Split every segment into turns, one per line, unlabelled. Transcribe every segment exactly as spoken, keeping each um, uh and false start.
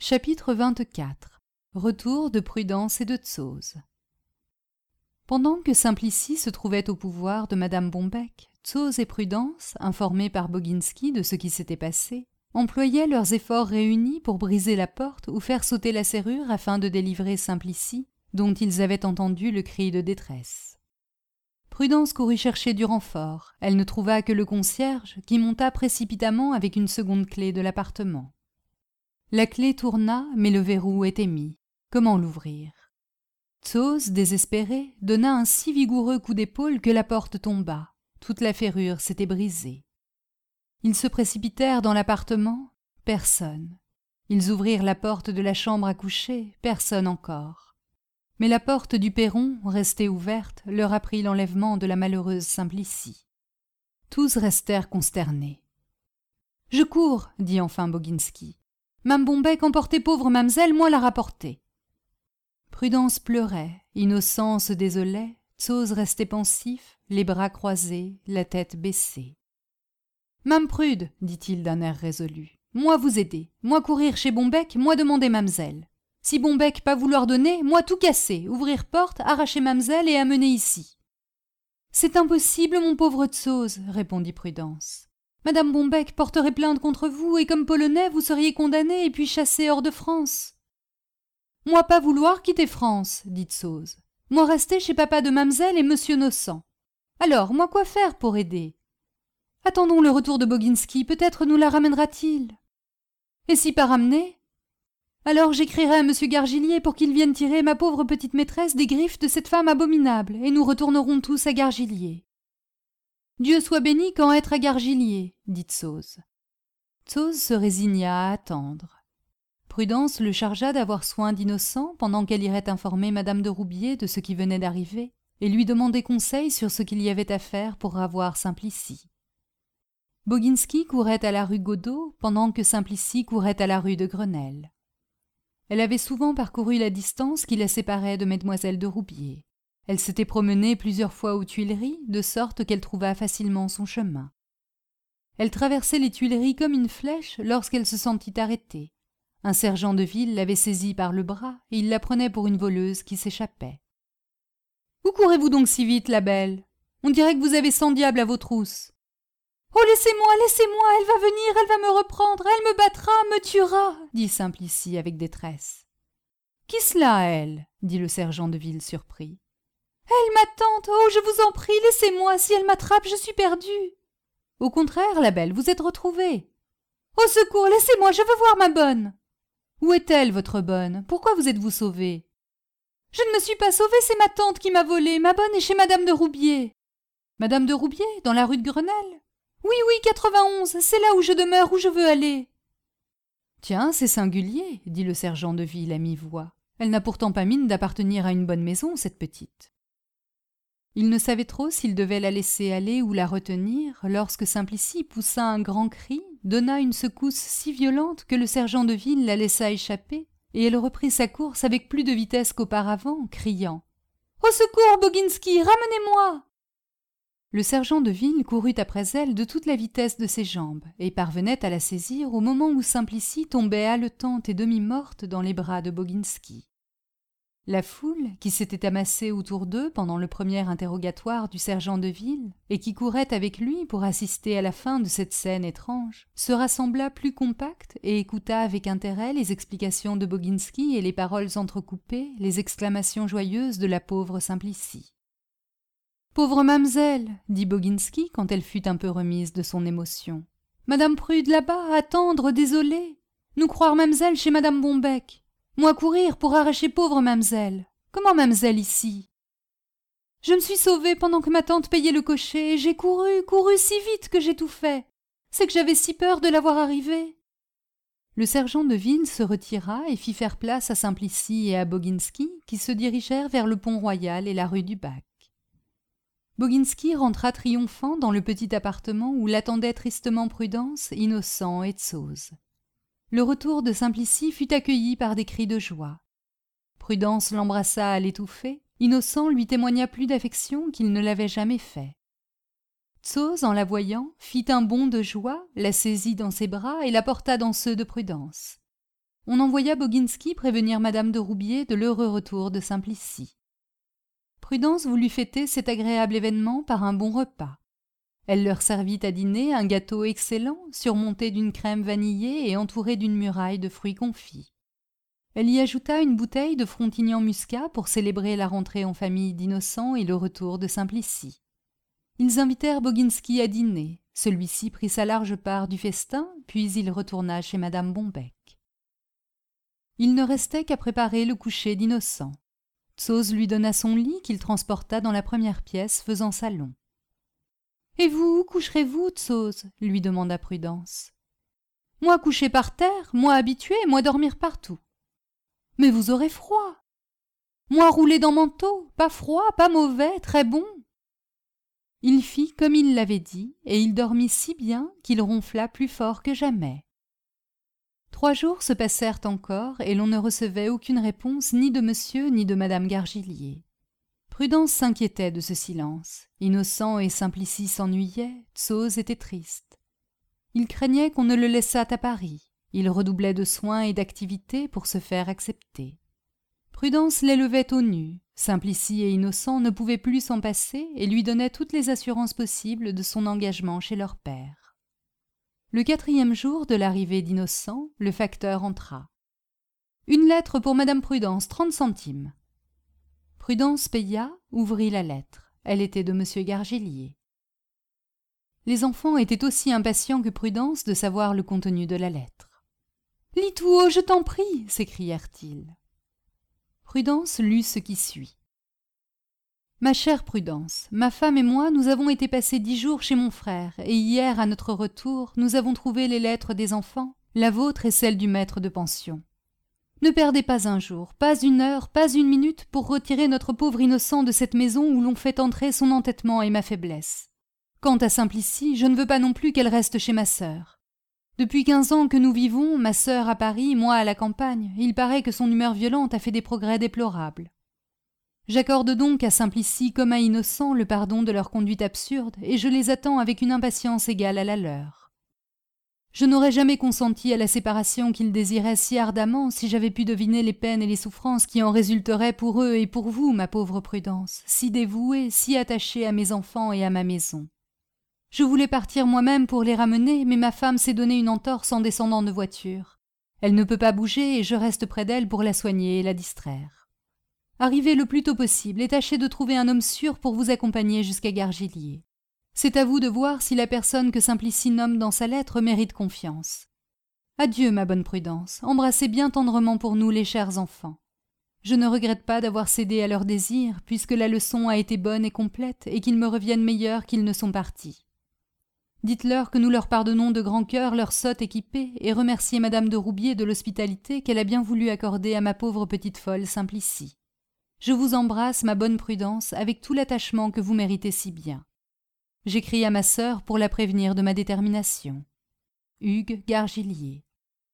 Chapitre vingt-quatre. Retour de Prudence et de Tsoz. Pendant que Simplicie se trouvait au pouvoir de madame Bombec, Tsoz et Prudence, informés par Boginski de ce qui s'était passé, employaient leurs efforts réunis pour briser la porte ou faire sauter la serrure afin de délivrer Simplicie, dont ils avaient entendu le cri de détresse. Prudence courut chercher du renfort. Elle ne trouva que le concierge, qui monta précipitamment avec une seconde clé de l'appartement. La clé tourna, mais le verrou était mis. Comment l'ouvrir? Tsoz, désespéré, donna un si vigoureux coup d'épaule que la porte tomba. Toute la ferrure s'était brisée. Ils se précipitèrent dans l'appartement. Personne. Ils ouvrirent la porte de la chambre à coucher. Personne encore. Mais la porte du perron, restée ouverte, leur apprit l'enlèvement de la malheureuse Simplicie. Tous restèrent consternés. « Je cours, dit enfin Boginski. Mame Bombec emportait pauvre mamselle, moi la rapporter. » Prudence pleurait, Innocent se désolait, Tsoz restait pensif, les bras croisés, la tête baissée. « Mame Prude, dit-il d'un air résolu, moi vous aider, moi courir chez Bombec, moi demander mamselle. Si Bombec pas vouloir donner, moi tout casser, ouvrir porte, arracher mamselle et amener ici. »« C'est impossible, mon pauvre Tsoz, répondit Prudence. Madame Bombec porterait plainte contre vous, et comme Polonais, vous seriez condamné et puis chassé hors de France. »« Moi pas vouloir quitter France, dit Tsoz. Moi rester chez papa de mamselle et monsieur Nocent. Alors, moi quoi faire pour aider? Attendons le retour de Boginski, peut-être nous la ramènera-t-il. Et si pas ramené? Alors j'écrirai à monsieur Gargillier pour qu'il vienne tirer ma pauvre petite maîtresse des griffes de cette femme abominable, et nous retournerons tous à Gargillier. »« Dieu soit béni quand être à Gargillier, dit Tsoz. Tsoz se résigna à attendre. Prudence le chargea d'avoir soin d'Innocent pendant qu'elle irait informer madame de Roubier de ce qui venait d'arriver et lui demander conseil sur ce qu'il y avait à faire pour ravoir Simplicie. Boginski courait à la rue Godot pendant que Simplicie courait à la rue de Grenelle. Elle avait souvent parcouru la distance qui la séparait de mademoiselle de Roubier. Elle s'était promenée plusieurs fois aux Tuileries, de sorte qu'elle trouva facilement son chemin. Elle traversait les Tuileries comme une flèche lorsqu'elle se sentit arrêtée. Un sergent de ville l'avait saisie par le bras et il la prenait pour une voleuse qui s'échappait. « Où courez-vous donc si vite, la belle? On dirait que vous avez cent diables à vos trousses. »« Oh, laissez-moi, laissez-moi, elle va venir, elle va me reprendre, elle me battra, me tuera, » dit Simplicie avec détresse. « Qui cela, elle ?» dit le sergent de ville surpris. « Elle, ma tante, oh, je vous en prie, laissez-moi, si elle m'attrape, je suis perdue. »« Au contraire, la belle, vous êtes retrouvée. »« Au secours, laissez-moi, je veux voir ma bonne. »« Où est-elle, votre bonne? Pourquoi vous êtes-vous sauvée? »« Je ne me suis pas sauvée, c'est ma tante qui m'a volée, ma bonne est chez madame de Roubier. »« Madame de Roubier, dans la rue de Grenelle? »« Oui, oui, quatre-vingt-onze, c'est là où je demeure, où je veux aller. »« Tiens, c'est singulier, dit le sergent de ville à mi-voix. Elle n'a pourtant pas mine d'appartenir à une bonne maison, cette petite. » Il ne savait trop s'il devait la laisser aller ou la retenir, lorsque Simplicie poussa un grand cri, donna une secousse si violente que le sergent de ville la laissa échapper, et elle reprit sa course avec plus de vitesse qu'auparavant, criant « Au secours, Boginski, ramenez-moi » Le sergent de ville courut après elle de toute la vitesse de ses jambes, et parvenait à la saisir au moment où Simplicie tombait haletante et demi-morte dans les bras de Boginski. La foule, qui s'était amassée autour d'eux pendant le premier interrogatoire du sergent de ville, et qui courait avec lui pour assister à la fin de cette scène étrange, se rassembla plus compacte et écouta avec intérêt les explications de Boginski et les paroles entrecoupées, les exclamations joyeuses de la pauvre Simplicie. « Pauvre mamselle, dit Boginski quand elle fut un peu remise de son émotion. Madame Prude là-bas, attendre, désolée. Nous croire mamselle chez madame Bombec. Moi courir pour arracher pauvre mamselle. Comment mamselle ici? Je me suis sauvée pendant que ma tante payait le cocher, et j'ai couru, couru si vite que j'ai tout fait. C'est que j'avais si peur de la voir arriver. » Le sergent de ville se retira et fit faire place à Simplicie et à Boginski, qui se dirigèrent vers le pont Royal et la rue du Bac. Boginski rentra triomphant dans le petit appartement où l'attendaient tristement Prudence, Innocent et Tsoz. Le retour de Simplicie fut accueilli par des cris de joie. Prudence l'embrassa à l'étouffer, Innocent lui témoigna plus d'affection qu'il ne l'avait jamais fait. Tsoz, en la voyant, fit un bond de joie, la saisit dans ses bras et la porta dans ceux de Prudence. on envoya Boginski prévenir madame de Roubier de l'heureux retour de Simplicie. Prudence voulut fêter cet agréable événement par un bon repas. Elle leur servit à dîner un gâteau excellent, surmonté d'une crème vanillée et entouré d'une muraille de fruits confits. Elle y ajouta une bouteille de Frontignan Muscat pour célébrer la rentrée en famille d'Innocent et le retour de Simplicie. Ils invitèrent Boginski à dîner. Celui-ci prit sa large part du festin, puis il retourna chez madame Bombec. Il ne restait qu'à préparer le coucher d'Innocent. Tzose lui donna son lit qu'il transporta dans la première pièce faisant salon. « Et vous, où coucherez-vous, Tzose ?» lui demanda Prudence. « Moi coucher par terre, moi habitué, moi dormir partout. »« Mais vous aurez froid. »« Moi rouler dans manteau, pas froid, pas mauvais, très bon. » Il fit comme il l'avait dit, et il dormit si bien qu'il ronfla plus fort que jamais. Trois jours se passèrent encore, et l'on ne recevait aucune réponse ni de monsieur ni de madame Gargillier. Prudence s'inquiétait de ce silence. Innocent et Simplicie s'ennuyaient, Tzose était triste. Il craignait qu'on ne le laissât à Paris. Il redoublait de soins et d'activité pour se faire accepter. Prudence l'élevait au nu. Simplicie et Innocent ne pouvaient plus s'en passer et lui donnaient toutes les assurances possibles de son engagement chez leur père. Le quatrième jour de l'arrivée d'Innocent, le facteur entra. « Une lettre pour madame Prudence, trente centimes. » Prudence paya, ouvrit la lettre. Elle était de monsieur Gargillier. Les enfants étaient aussi impatients que Prudence de savoir le contenu de la lettre. « Lis tout haut, je t'en prie !» s'écrièrent-ils. Prudence lut ce qui suit. « Ma chère Prudence, ma femme et moi, nous avons été passer dix jours chez mon frère, et hier, à notre retour, nous avons trouvé les lettres des enfants, la vôtre et celle du maître de pension. Ne perdez pas un jour, pas une heure, pas une minute pour retirer notre pauvre Innocent de cette maison où l'on fait entrer son entêtement et ma faiblesse. Quant à Simplicie, je ne veux pas non plus qu'elle reste chez ma sœur. Depuis quinze ans que nous vivons, ma sœur à Paris, moi à la campagne, il paraît que son humeur violente a fait des progrès déplorables. J'accorde donc à Simplicie comme à Innocent le pardon de leur conduite absurde, et je les attends avec une impatience égale à la leur. Je n'aurais jamais consenti à la séparation qu'ils désiraient si ardemment si j'avais pu deviner les peines et les souffrances qui en résulteraient pour eux et pour vous, ma pauvre Prudence, si dévouée, si attachée à mes enfants et à ma maison. Je voulais partir moi-même pour les ramener, mais ma femme s'est donné une entorse en descendant de voiture. Elle ne peut pas bouger et je reste près d'elle pour la soigner et la distraire. Arrivez le plus tôt possible et tâchez de trouver un homme sûr pour vous accompagner jusqu'à Gargillier. C'est à vous de voir si la personne que Simplicie nomme dans sa lettre mérite confiance. Adieu, ma bonne Prudence, embrassez bien tendrement pour nous les chers enfants. Je ne regrette pas d'avoir cédé à leurs désirs, puisque la leçon a été bonne et complète, et qu'ils me reviennent meilleurs qu'ils ne sont partis. Dites-leur que nous leur pardonnons de grand cœur leur sotte équipée, et remerciez madame de Roubier de l'hospitalité qu'elle a bien voulu accorder à ma pauvre petite folle Simplicie. Je vous embrasse, ma bonne Prudence, avec tout l'attachement que vous méritez si bien. J'écris à ma sœur pour la prévenir de ma détermination. Hugues Gargillier.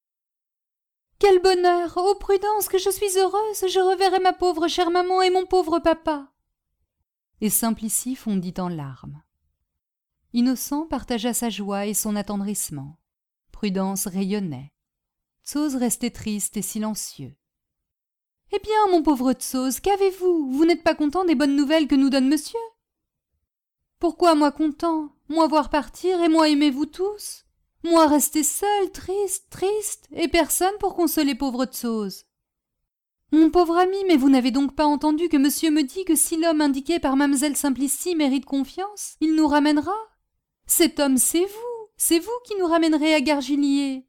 Quel bonheur! Ô Prudence, que je suis heureuse! Je reverrai ma pauvre chère maman et mon pauvre papa! Et Simplicie fondit en larmes. Innocent partagea sa joie et son attendrissement. Prudence rayonnait. Tzose restait triste et silencieux. « Eh bien, mon pauvre Tzose, qu'avez-vous? Vous n'êtes pas content des bonnes nouvelles que nous donne monsieur? » Pourquoi moi content, moi voir partir et moi aimer vous tous? Moi rester seul, triste, triste, et personne pour consoler pauvre Tzose. Mon pauvre ami, mais vous n'avez donc pas entendu que monsieur me dit que si l'homme indiqué par mademoiselle Simplicie mérite confiance, il nous ramènera? Cet homme, c'est vous, c'est vous qui nous ramènerez à Gargillier.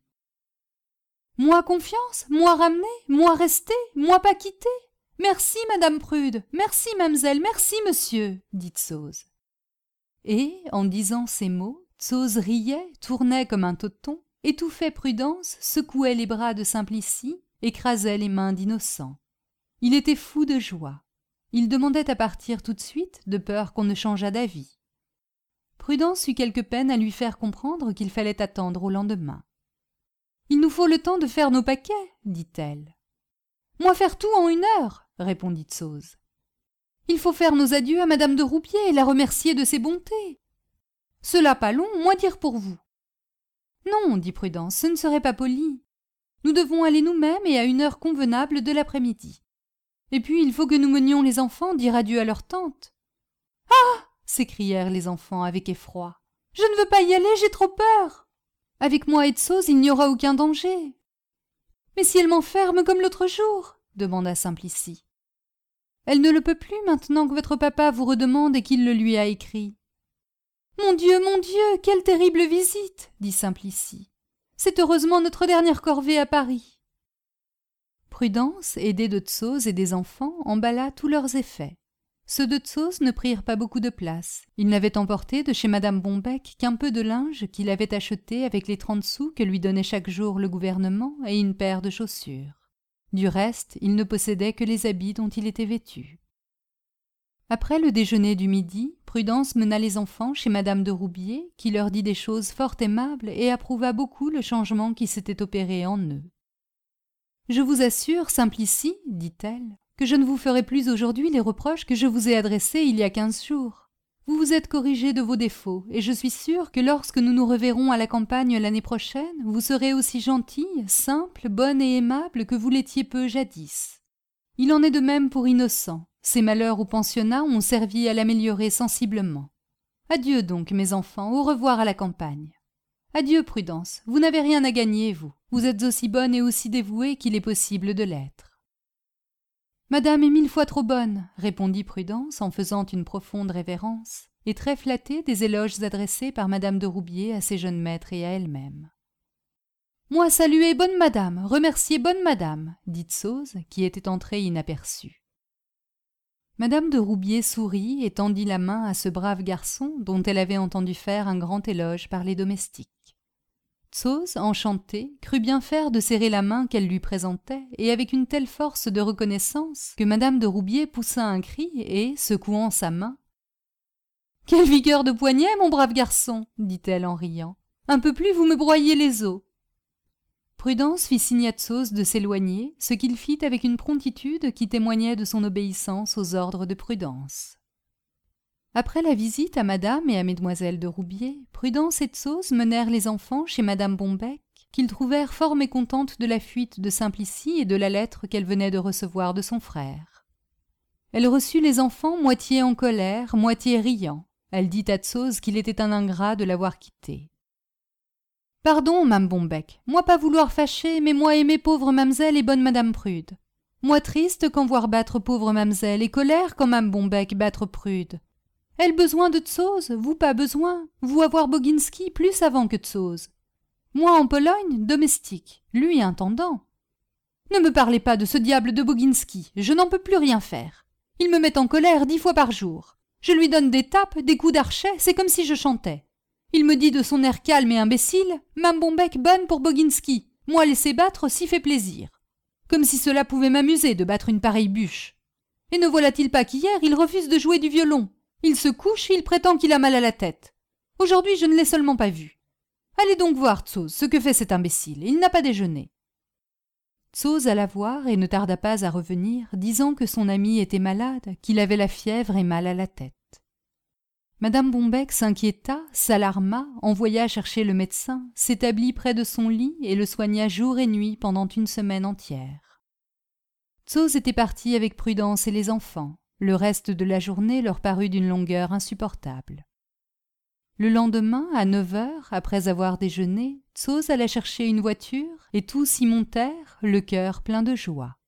Moi confiance, moi ramener, moi rester, moi pas quitter. Merci, madame Prude, merci, mademoiselle, merci, monsieur, dit Tzose. Et, en disant ces mots, Tzose riait, tournait comme un toton, étouffait Prudence, secouait les bras de Simplicie, écrasait les mains d'Innocent. Il était fou de joie. Il demandait à partir tout de suite, de peur qu'on ne changeât d'avis. Prudence eut quelque peine à lui faire comprendre qu'il fallait attendre au lendemain. « Il nous faut le temps de faire nos paquets, dit-elle. « Moi faire tout en une heure, répondit Tzose. Il faut faire nos adieux à madame de Roubier et la remercier de ses bontés. Cela pas long, moi dire pour vous. » Non, dit Prudence, ce ne serait pas poli. Nous devons aller nous-mêmes et à une heure convenable de l'après-midi. Et puis il faut que nous menions les enfants dire adieu à leur tante. »« Ah !» s'écrièrent les enfants avec effroi. « Je ne veux pas y aller, j'ai trop peur. Avec moi et Tsoz, il n'y aura aucun danger. »« Mais si elle m'enferme comme l'autre jour ?» demanda Simplicie. « Elle ne le peut plus maintenant que votre papa vous redemande et qu'il le lui a écrit. »« Mon Dieu, mon Dieu, quelle terrible visite !» dit Simplicie. « C'est heureusement notre dernière corvée à Paris. » Prudence, aidée de Tsoz et des enfants, emballa tous leurs effets. Ceux de Tsoz ne prirent pas beaucoup de place. Il n'avait emporté de chez madame Bombec qu'un peu de linge qu'il avait acheté avec les trente sous que lui donnait chaque jour le gouvernement et une paire de chaussures. Du reste, il ne possédait que les habits dont il était vêtu. Après le déjeuner du midi, Prudence mena les enfants chez madame de Roubier, qui leur dit des choses fort aimables et approuva beaucoup le changement qui s'était opéré en eux. « Je vous assure, Simplicie, dit-elle, que je ne vous ferai plus aujourd'hui les reproches que je vous ai adressés il y a quinze jours. Vous vous êtes corrigé de vos défauts, et je suis sûre que lorsque nous nous reverrons à la campagne l'année prochaine, vous serez aussi gentille, simple, bonne et aimable que vous l'étiez peu jadis. Il en est de même pour Innocent. Ses malheurs au pensionnat ont servi à l'améliorer sensiblement. Adieu donc, mes enfants, au revoir à la campagne. Adieu, Prudence, vous n'avez rien à gagner, vous. Vous êtes aussi bonne et aussi dévouée qu'il est possible de l'être. »« Madame est mille fois trop bonne, » répondit Prudence en faisant une profonde révérence, et très flattée des éloges adressés par madame de Roubier à ses jeunes maîtres et à elle-même. « Moi saluer bonne madame, remercier bonne madame, » dit Tsoz, qui était entrée inaperçue. Madame de Roubier sourit et tendit la main à ce brave garçon dont elle avait entendu faire un grand éloge par les domestiques. Tsoz, enchanté, crut bien faire de serrer la main qu'elle lui présentait, et avec une telle force de reconnaissance que madame de Roubier poussa un cri et, secouant sa main, « Quelle vigueur de poignet, mon brave garçon !» dit-elle en riant. « Un peu plus, vous me broyez les os. » Prudence fit signe à Tsoz de s'éloigner, ce qu'il fit avec une promptitude qui témoignait de son obéissance aux ordres de Prudence. Après la visite à madame et à mesdemoiselles de Roubier, Prudence et Tsoz menèrent les enfants chez madame Bombec, qu'ils trouvèrent fort mécontentes de la fuite de Simplicie et de la lettre qu'elle venait de recevoir de son frère. Elle reçut les enfants moitié en colère, moitié riant. Elle dit à Tsoz qu'il était un ingrat de l'avoir quittée. « Pardon, Mame Bombec, moi pas vouloir fâcher, mais moi aimer pauvre mamselle et bonne madame Prude. Moi triste quand voir battre pauvre mamselle et colère quand Mame Bombec battre Prude. Elle besoin de Tsoz, vous pas besoin, vous avoir Boginski plus avant que Tsoz. Moi en Pologne, domestique, lui intendant. Ne me parlez pas de ce diable de Boginski, je n'en peux plus rien faire. Il me met en colère dix fois par jour. Je lui donne des tapes, des coups d'archet, c'est comme si je chantais. Il me dit de son air calme et imbécile « Mame Bombec bonne pour Boginski, moi laisser battre si fait plaisir. » Comme si cela pouvait m'amuser de battre une pareille bûche. Et ne voilà-t-il pas qu'hier, il refuse de jouer du violon. Il se couche et il prétend qu'il a mal à la tête. Aujourd'hui, je ne l'ai seulement pas vu. Allez donc voir, Tsoz, ce que fait cet imbécile. Il n'a pas déjeuné. Tsoz alla voir et ne tarda pas à revenir, disant que son ami était malade, qu'il avait la fièvre et mal à la tête. Madame Bombec s'inquiéta, s'alarma, envoya chercher le médecin, s'établit près de son lit et le soigna jour et nuit pendant une semaine entière. Tsoz était parti avec Prudence et les enfants. Le reste de la journée leur parut d'une longueur insupportable. Le lendemain, à neuf heures, après avoir déjeuné, Tsoz alla chercher une voiture et tous y montèrent, le cœur plein de joie.